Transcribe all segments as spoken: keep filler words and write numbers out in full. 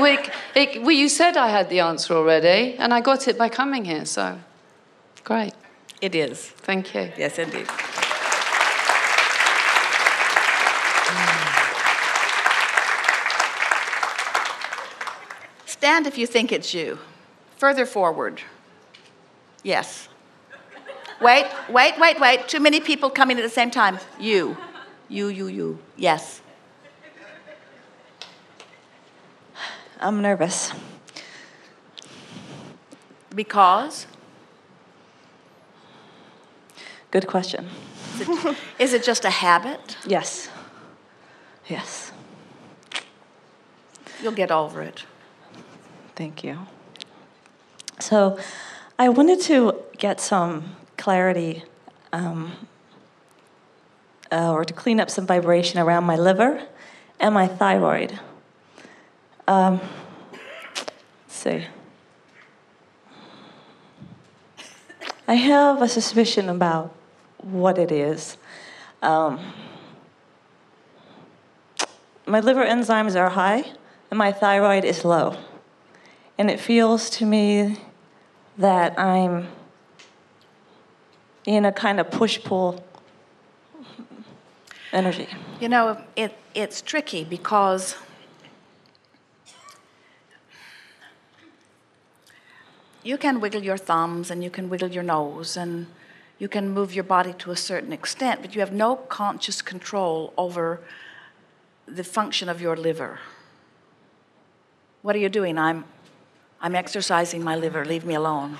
it, it, well, you said I had the answer already, and I got it by coming here, so great. It is. Thank you. Yes, indeed. Stand if you think it's you. Further forward. Yes. Wait, wait, wait, wait. Too many people coming at the same time. You. You, you, you. Yes. I'm nervous. Because? Good question. Is it, is it just a habit? Yes. Yes. You'll get over it. Thank you. So I wanted to get some clarity um, uh, or to clean up some vibration around my liver and my thyroid. Um, let's see. I have a suspicion about what it is. Um, my liver enzymes are high and my thyroid is low. And it feels to me that I'm in a kind of push-pull energy. You know, it, it's tricky because you can wiggle your thumbs and you can wiggle your nose and you can move your body to a certain extent, but you have no conscious control over the function of your liver. What are you doing? I'm, I'm exercising my liver. Leave me alone.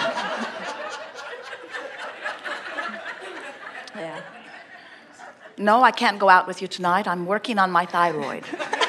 Yeah. No, I can't go out with you tonight. I'm working on my thyroid.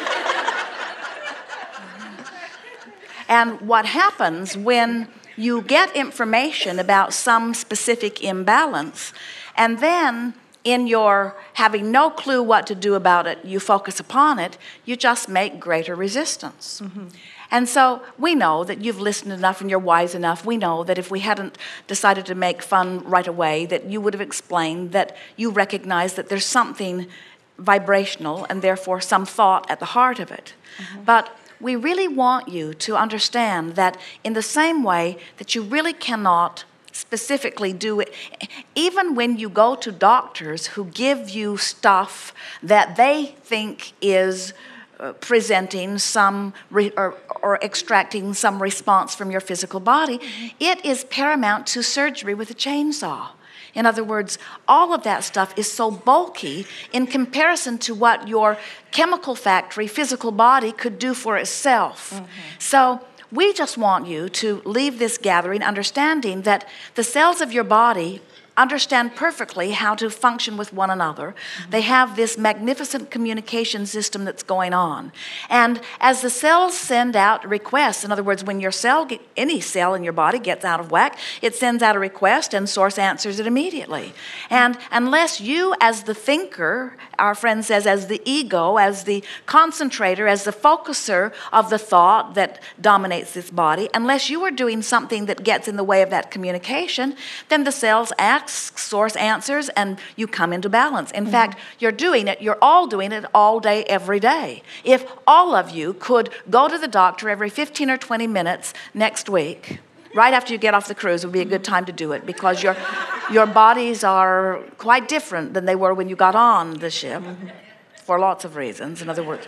And what happens when you get information about some specific imbalance, and then in your having no clue what to do about it, you focus upon it, you just make greater resistance. Mm-hmm. And so we know that you've listened enough and you're wise enough. We know that if we hadn't decided to make fun right away, that you would have explained that you recognize that there's something vibrational and therefore some thought at the heart of it. Mm-hmm. But we really want you to understand that in the same way that you really cannot specifically do it, even when you go to doctors who give you stuff that they think is uh, presenting some re- or, or extracting some response from your physical body, mm-hmm. it is paramount to surgery with a chainsaw. In other words, all of that stuff is so bulky in comparison to what your chemical factory, physical body could do for itself. Mm-hmm. So we just want you to leave this gathering understanding that the cells of your body understand perfectly how to function with one another. Mm-hmm. They have this magnificent communication system that's going on. And as the cells send out requests, in other words, when your cell, any cell in your body gets out of whack, it sends out a request and source answers it immediately. And unless you as the thinker, our friend says as the ego, as the concentrator, as the focuser of the thought that dominates this body, unless you are doing something that gets in the way of that communication, then the cells act, source answers, and you come into balance. In mm-hmm. fact, you're doing it, you're all doing it all day, every day. If all of you could go to the doctor every fifteen or twenty minutes next week, right after you get off the cruise would be a good time to do it, because your, your bodies are quite different than they were when you got on the ship, mm-hmm. for lots of reasons. In other words,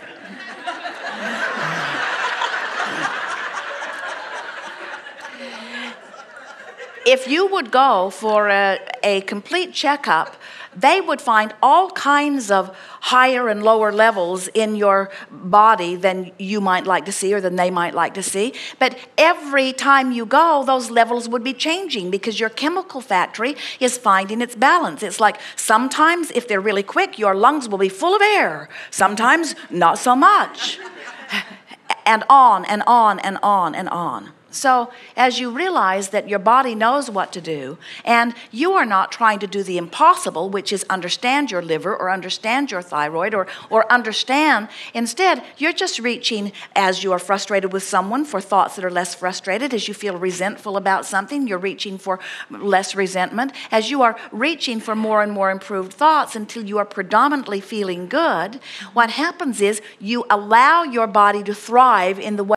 if you would go for a, a complete checkup, they would find all kinds of higher and lower levels in your body than you might like to see or than they might like to see. But every time you go, those levels would be changing because your chemical factory is finding its balance. It's like sometimes if they're really quick, your lungs will be full of air. Sometimes not so much. And on and on and on and on. So as you realize that your body knows what to do, and you are not trying to do the impossible, which is understand your liver or understand your thyroid or, or understand, instead, you're just reaching as you are frustrated with someone for thoughts that are less frustrated. As you feel resentful about something, you're reaching for less resentment. As you are reaching for more and more improved thoughts until you are predominantly feeling good, what happens is you allow your body to thrive in the way